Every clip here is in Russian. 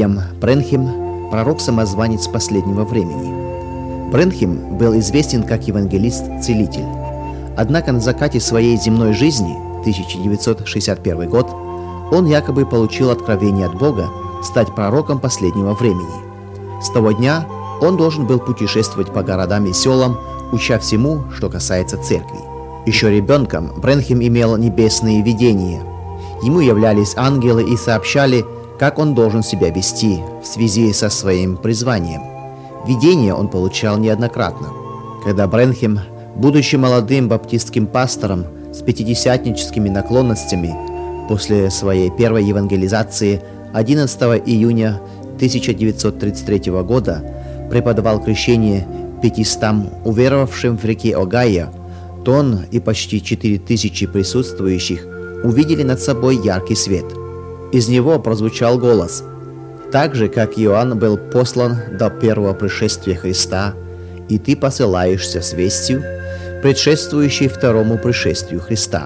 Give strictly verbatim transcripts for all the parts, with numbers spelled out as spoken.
Вильям Брэнхем – пророк-самозванец последнего времени. Брэнхем был известен как евангелист-целитель. Однако на закате своей земной жизни, тысяча девятьсот шестьдесят первый год, он якобы получил откровение от Бога стать пророком последнего времени. С того дня он должен был путешествовать по городам и селам, уча всему, что касается церкви. Еще ребенком Брэнхем имел небесные видения. Ему являлись ангелы и сообщали, как он должен себя вести в связи со своим призванием. Видения он получал неоднократно. Когда Брэнхем, будучи молодым баптистским пастором с пятидесятническими наклонностями, после своей первой евангелизации одиннадцатого июня тысяча девятьсот тридцать третьего года преподавал крещение пятистам уверовавшим в реке Огайо, то он и почти четыре тысячи присутствующих увидели над собой яркий свет. Из него прозвучал голос: «Так же, как Иоанн был послан до первого пришествия Христа, и ты посылаешься с вестью, предшествующей второму пришествию Христа».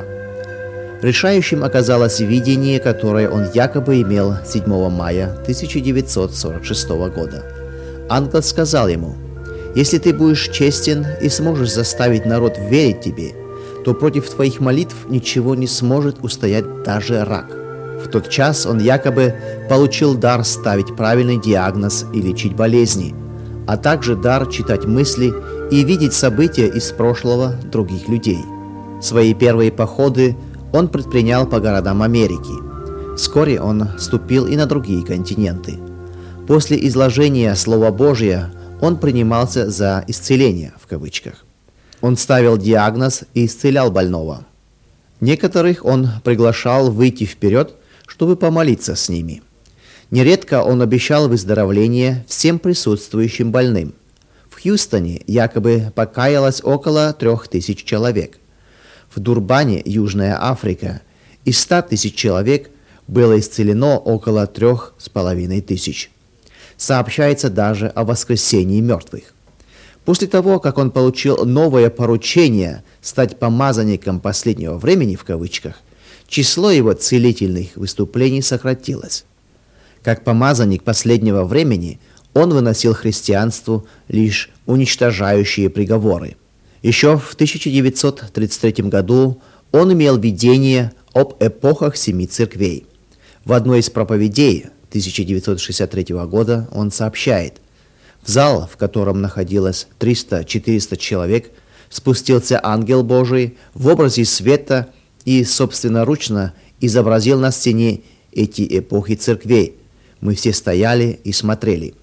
Решающим оказалось видение, которое он якобы имел седьмого мая тысяча девятьсот сорок шестого года. Ангел сказал ему: «Если ты будешь честен и сможешь заставить народ верить тебе, то против твоих молитв ничего не сможет устоять даже рак». В тот час он якобы получил дар ставить правильный диагноз и лечить болезни, а также дар читать мысли и видеть события из прошлого других людей. Свои первые походы он предпринял по городам Америки. Вскоре он ступил и на другие континенты. После изложения Слова Божия он принимался за «исцеление» в кавычках. Он ставил диагноз и исцелял больного. Некоторых он приглашал выйти вперед, чтобы помолиться с ними. Нередко он обещал выздоровление всем присутствующим больным. В Хьюстоне якобы покаялось около трех тысяч человек. В Дурбане, Южная Африка, из ста тысяч человек было исцелено около трех с половиной тысяч. Сообщается даже о воскресении мертвых. После того, как он получил новое поручение стать помазанником последнего времени в кавычках, число его целительных выступлений сократилось. Как помазанник последнего времени он выносил христианству лишь уничтожающие приговоры. Еще в тысяча девятьсот тридцать третьем году он имел видение об эпохах семи церквей. В одной из проповедей тысяча девятьсот шестьдесят третьего года он сообщает: «В зал, в котором находилось триста-четыреста человек, спустился ангел Божий в образе света и собственноручно изобразил на стене эти эпохи церквей. Мы все стояли и смотрели».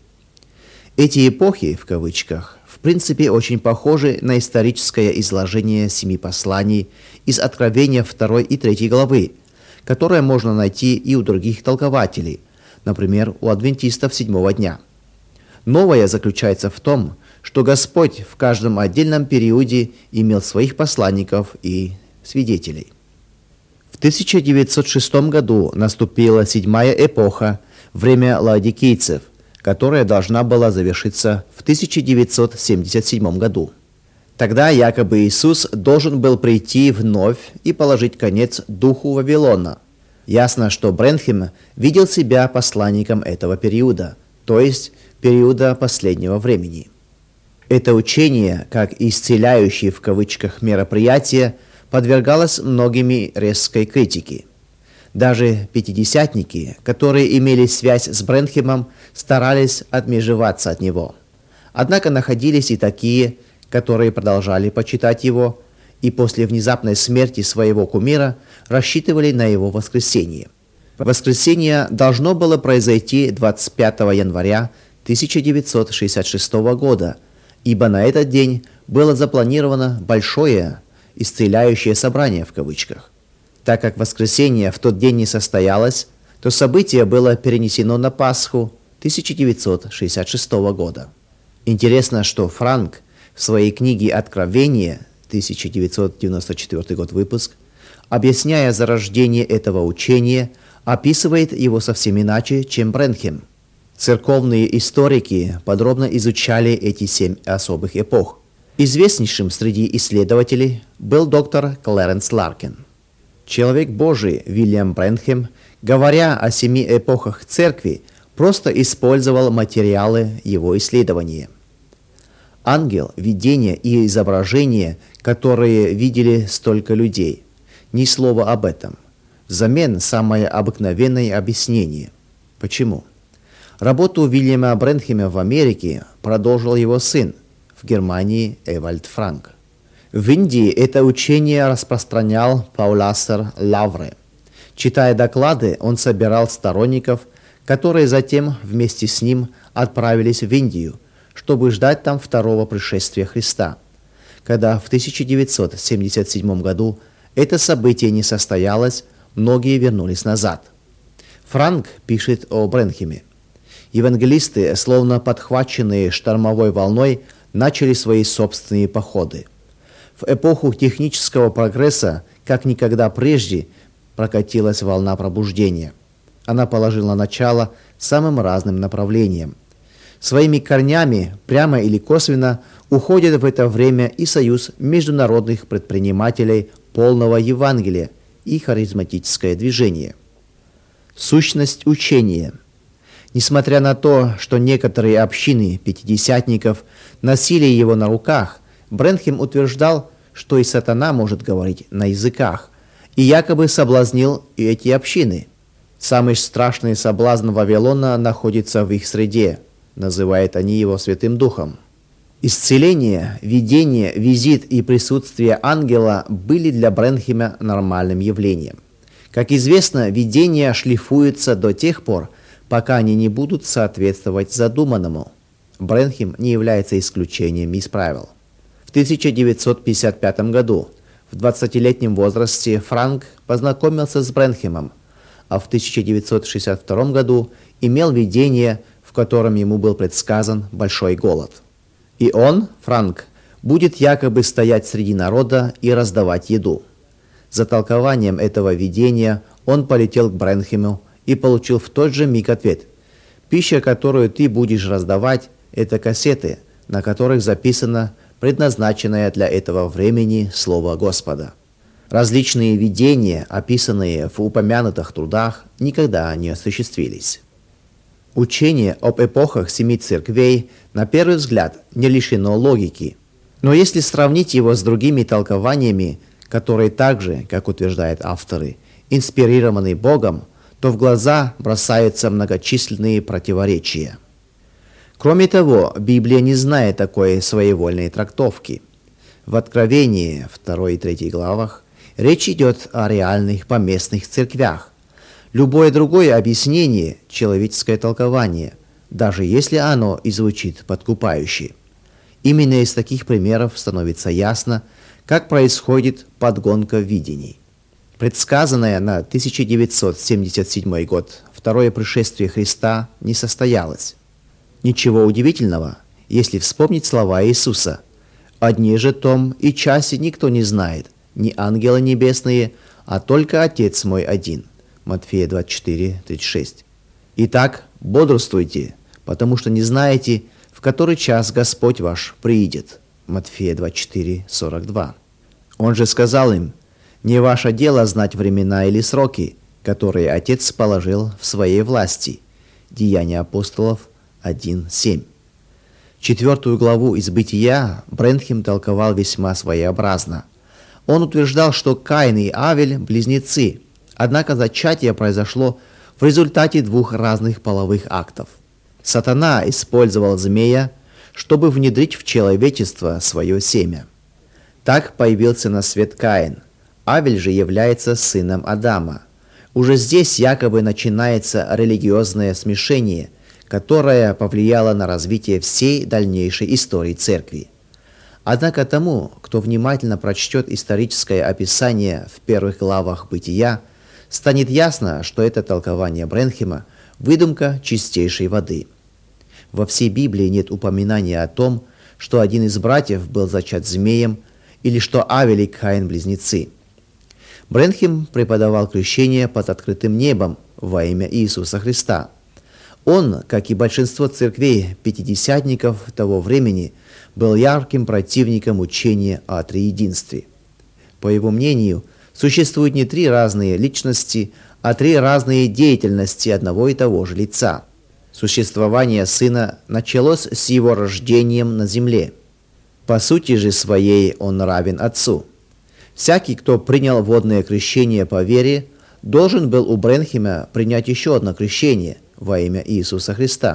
Эти эпохи, в кавычках, в принципе очень похожи на историческое изложение семи посланий из Откровения второй и третьей главы, которое можно найти и у других толкователей, например, у адвентистов седьмого дня. Новое заключается в том, что Господь в каждом отдельном периоде имел своих посланников и свидетелей. В тысяча девятьсот шестом году наступила седьмая эпоха, время лаодикийцев, которая должна была завершиться в тысяча девятьсот семьдесят седьмом году. Тогда якобы Иисус должен был прийти вновь и положить конец духу Вавилона. Ясно, что Брэнхем видел себя посланником этого периода, то есть периода последнего времени. Это учение, как исцеляющее в кавычках мероприятие, подвергалось многими резкой критике. Даже пятидесятники, которые имели связь с Брэнхемом, старались отмежеваться от него. Однако находились и такие, которые продолжали почитать его, и после внезапной смерти своего кумира рассчитывали на его воскресение. Воскресение должно было произойти двадцать пятого января тысяча девятьсот шестьдесят шестого года, ибо на этот день было запланировано большое «исцеляющее собрание» в кавычках. Так как воскресение в тот день не состоялось, то событие было перенесено на Пасху тысяча девятьсот шестьдесят шестого года. Интересно, что Франк в своей книге «Откровение» тысяча девятьсот девяносто четвёртый год выпуск, объясняя зарождение этого учения, описывает его совсем иначе, чем Брэнхем. Церковные историки подробно изучали эти семь особых эпох. Известнейшим среди исследователей был доктор Клэренс Ларкин. Человек Божий Вильям Брэнхем, говоря о семи эпохах церкви, просто использовал материалы его исследования. Ангел, видение и изображение, которые видели столько людей. Ни слова об этом. Взамен самое обыкновенное объяснение. Почему? Работу Уильяма Брэнхема в Америке продолжил его сын, в Германии Эвальд Франк. В Индии это учение распространял Паулассер Лавре. Читая доклады, он собирал сторонников, которые затем вместе с ним отправились в Индию, чтобы ждать там второго пришествия Христа. Когда в тысяча девятьсот семьдесят седьмом году это событие не состоялось, многие вернулись назад. Франк пишет о Брэнхеме. Евангелисты, словно подхваченные штормовой волной, начали свои собственные походы. В эпоху технического прогресса, как никогда прежде, прокатилась волна пробуждения. Она положила начало самым разным направлениям. Своими корнями, прямо или косвенно, уходит в это время и союз международных предпринимателей полного Евангелия и харизматическое движение. Сущность учения. Несмотря на то, что некоторые общины пятидесятников носили его на руках, Брэнхем утверждал, что и сатана может говорить на языках, и якобы соблазнил и эти общины. Самый страшный соблазн Вавилона находится в их среде, называют они его Святым Духом. Исцеление, видение, визит и присутствие ангела были для Брэнхема нормальным явлением. Как известно, видения шлифуются до тех пор, пока они не будут соответствовать задуманному. Брэнхем не является исключением из правил. В тысяча девятьсот пятьдесят пятом году, в двадцатилетнем возрасте, Франк познакомился с Брэнхемом, а в тысяча девятьсот шестьдесят втором году имел видение, в котором ему был предсказан большой голод. И он, Франк, будет якобы стоять среди народа и раздавать еду. За толкованием этого видения он полетел к Брэнхему и получил в тот же миг ответ. Пища, которую ты будешь раздавать, это кассеты, на которых записано предназначенное для этого времени Слово Господа. Различные видения, описанные в упомянутых трудах, никогда не осуществились. Учение об эпохах семи церквей, на первый взгляд, не лишено логики. Но если сравнить его с другими толкованиями, которые также, как утверждают авторы, инспирированы Богом, то в глаза бросаются многочисленные противоречия. Кроме того, Библия не знает такой своевольной трактовки. В Откровении, второй и третьей главах, речь идет о реальных поместных церквях. Любое другое объяснение – человеческое толкование, даже если оно и звучит подкупающе. Именно из таких примеров становится ясно, как происходит подгонка видений. Предсказанное на тысяча девятьсот семьдесят седьмой год второе пришествие Христа не состоялось. Ничего удивительного, если вспомнить слова Иисуса. «О дне же том и часе никто не знает, ни ангелы небесные, а только Отец мой один». Матфея двадцать четыре тридцать шесть. Итак, бодрствуйте, потому что не знаете, в который час Господь ваш приидет. Матфея двадцать четыре сорок два. Он же сказал им: «Не ваше дело знать времена или сроки, которые Отец положил в своей власти». Деяния апостолов один семь. Четвертую главу из Бытия Брэнхем толковал весьма своеобразно. Он утверждал, что Каин и Авель – близнецы, однако зачатие произошло в результате двух разных половых актов. Сатана использовал змея, чтобы внедрить в человечество свое семя. Так появился на свет Каин. Авель же является сыном Адама. Уже здесь якобы начинается религиозное смешение, которое повлияло на развитие всей дальнейшей истории церкви. Однако тому, кто внимательно прочтет историческое описание в первых главах Бытия, станет ясно, что это толкование Брэнхема – выдумка чистейшей воды. Во всей Библии нет упоминания о том, что один из братьев был зачат змеем или что Авель и Каин – близнецы. Брэнхем преподавал крещение под открытым небом во имя Иисуса Христа. Он, как и большинство церквей пятидесятников того времени, был ярким противником учения о триединстве. По его мнению, существует не три разные личности, а три разные деятельности одного и того же лица. Существование Сына началось с Его рождением на земле. По сути же своей Он равен Отцу. Всякий, кто принял водное крещение по вере, должен был у Бренхема принять еще одно крещение во имя Иисуса Христа.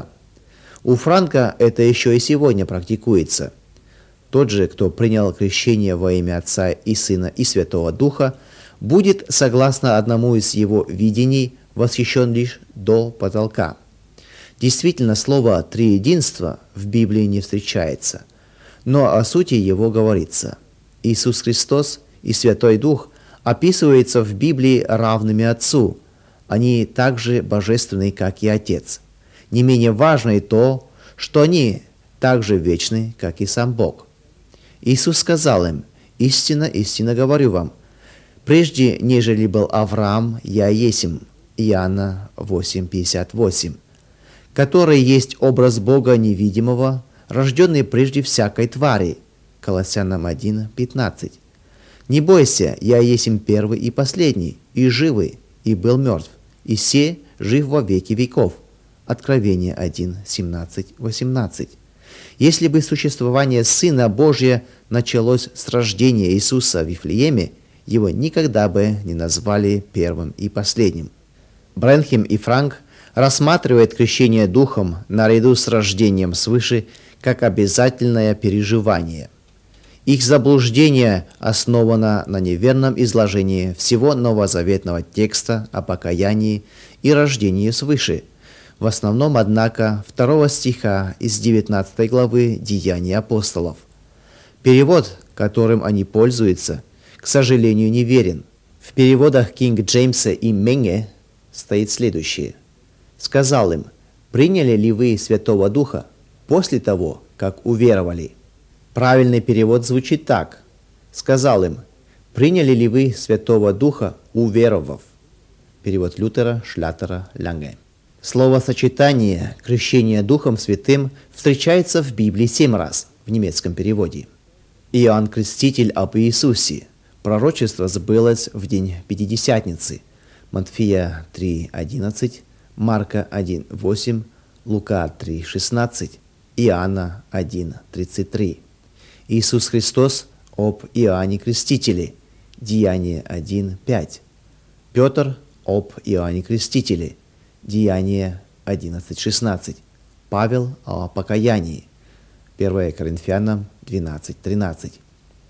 У Франка это еще и сегодня практикуется. Тот же, кто принял крещение во имя Отца и Сына и Святого Духа, будет, согласно одному из его видений, восхищен лишь до потолка. Действительно, слово «триединство» в Библии не встречается, но о сути его говорится. Иисус Христос и Святой Дух описываются в Библии равными Отцу. Они также божественны, как и Отец. Не менее важно и то, что они также вечны, как и сам Бог. Иисус сказал им: «Истинно, истинно говорю вам, прежде нежели был Авраам, я есмь». Иоанна восемь пятьдесят восемь. Который есть образ Бога невидимого, рожденный прежде всякой твари. Колоссянам один пятнадцать. «Не бойся, я есмь первый и последний, и живый, и был мертв, и се жив во веки веков». Откровение один семнадцать восемнадцать. Если бы существование Сына Божия началось с рождения Иисуса в Вифлееме, его никогда бы не назвали первым и последним. Бренхем и Франк рассматривают крещение Духом наряду с рождением свыше как обязательное переживание. Их заблуждение основано на неверном изложении всего новозаветного текста о покаянии и рождении свыше, в основном, однако, второго стиха из девятнадцатой главы Деяний апостолов. Перевод, которым они пользуются, к сожалению, неверен. В переводах Кинг Джеймса и Менге стоит следующее. «Сказал им: приняли ли вы Святого Духа после того, как уверовали?» Правильный перевод звучит так. «Сказал им: приняли ли вы Святого Духа, уверовав?» Перевод Лютера, Шлаттера, Ланге. Словосочетание «крещение Духом Святым» встречается в Библии семь раз в немецком переводе. Иоанн Креститель об Иисусе. Пророчество сбылось в день Пятидесятницы. Матфея три одиннадцать, Марка один восемь, Лука три шестнадцать, Иоанна один тридцать три. Иисус Христос об Иоанне Крестителе. Деяние один пять. Петр об Иоанне Крестителе. Деяние одиннадцать шестнадцать. Павел о покаянии. первое Коринфянам двенадцать тринадцать.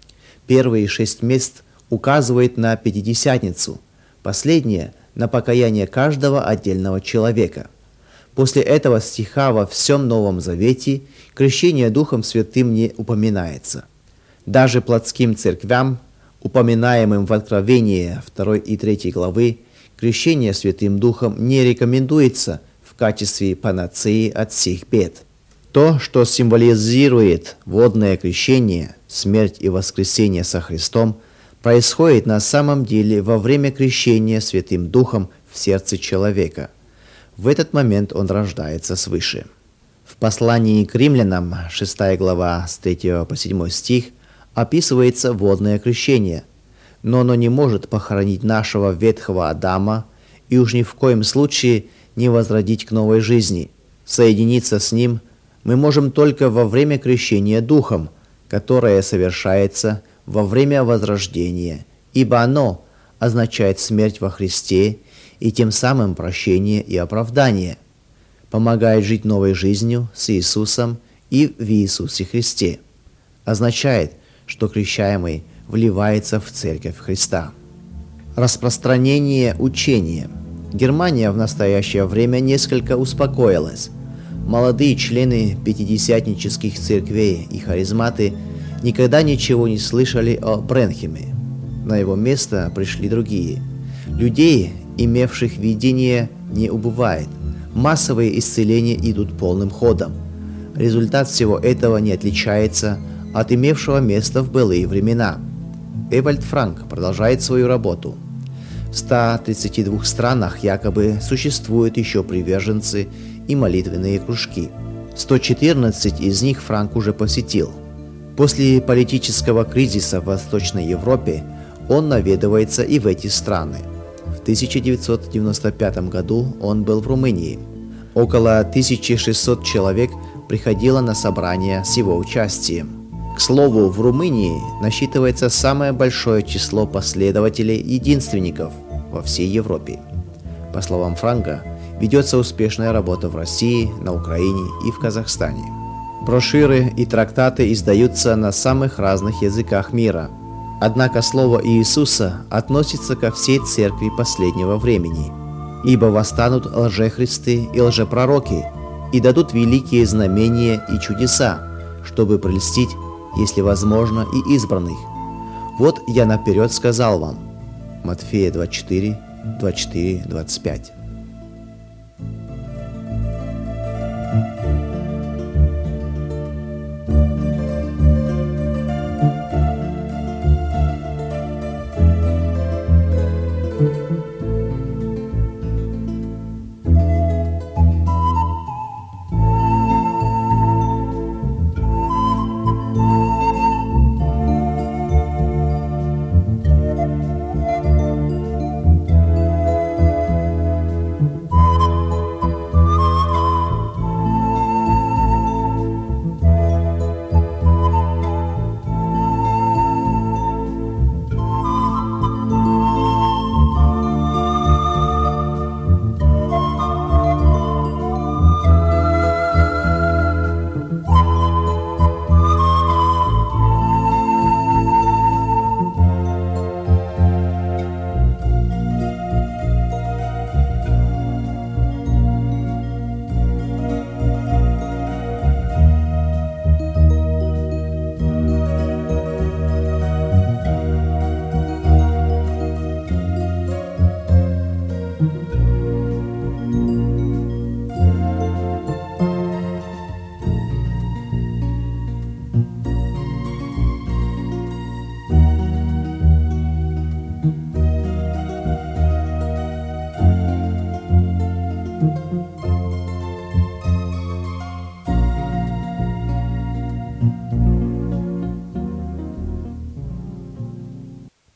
Первые шесть мест указывают на Пятидесятницу, последнее – на покаяние каждого отдельного человека. После этого стиха во всем Новом Завете крещение Духом Святым не упоминается. Даже плотским церквям, упоминаемым в Откровении второй и третьей главы, крещение Святым Духом не рекомендуется в качестве панацеи от всех бед. То, что символизирует водное крещение, смерть и воскресение со Христом, происходит на самом деле во время крещения Святым Духом в сердце человека. В этот момент он рождается свыше. В послании к римлянам, шестая глава, с третьего по седьмой стих, описывается водное крещение, но оно не может похоронить нашего ветхого Адама и уж ни в коем случае не возродить к новой жизни. Соединиться с ним мы можем только во время крещения Духом, которое совершается во время возрождения, ибо оно означает смерть во Христе и тем самым прощение и оправдание, помогает жить новой жизнью с Иисусом и в Иисусе Христе. Означает, что крещаемый вливается в Церковь Христа. Распространение учения. Германия в настоящее время несколько успокоилась. Молодые члены пятидесятнических церквей и харизматы никогда ничего не слышали о Бренхеме. На его место пришли другие. Людей, имевших видение, не убывает. Массовые исцеления идут полным ходом. Результат всего этого не отличается от имевшего место в былые времена. Эвальд Франк продолжает свою работу. В ста тридцати двух странах якобы существуют еще приверженцы и молитвенные кружки. сто четырнадцать из них Франк уже посетил. После политического кризиса в Восточной Европе он наведывается и в эти страны. В тысяча девятьсот девяносто пятом году он был в Румынии. Около тысячи шестисот человек приходило на собрания с его участием. К слову, в Румынии насчитывается самое большое число последователей единственников во всей Европе. По словам Франка, ведется успешная работа в России, на Украине и в Казахстане. Брошюры и трактаты издаются на самых разных языках мира. Однако слово Иисуса относится ко всей церкви последнего времени. Ибо восстанут лжехристы и лжепророки, и дадут великие знамения и чудеса, чтобы прельстить, если возможно, и избранных. Вот я наперед сказал вам. Матфея двадцать четыре, двадцать четыре, двадцать пять. Thank you.